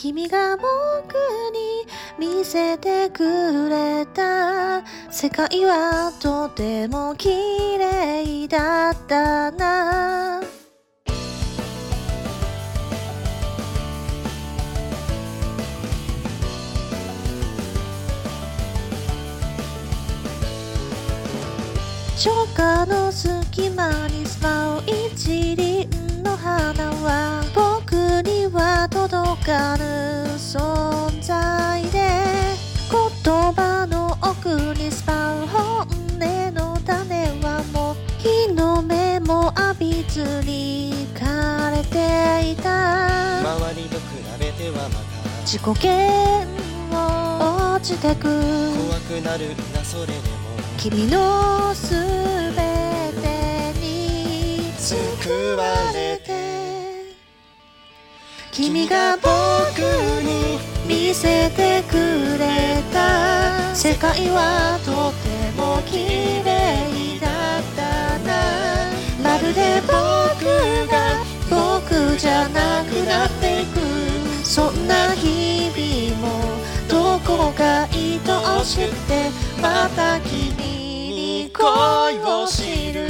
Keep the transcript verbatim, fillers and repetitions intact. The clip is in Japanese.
君が僕に見せてくれた世界はとても綺麗だったな。初夏の隙間に舞う一輪の花は僕には届かぬ存在で、言葉の奥に舞う本音の種はもう日の目も浴びずに枯れていた。 周りと比べてはまた自己嫌悪落ちてく。 怖くなるなそれでも君のすべてに救われて、君が僕に見せてくれた世界はとても綺麗だったな。まるで僕が僕じゃなくなっていく、そんな日々もどこか愛おしくて、また君に恋を知る。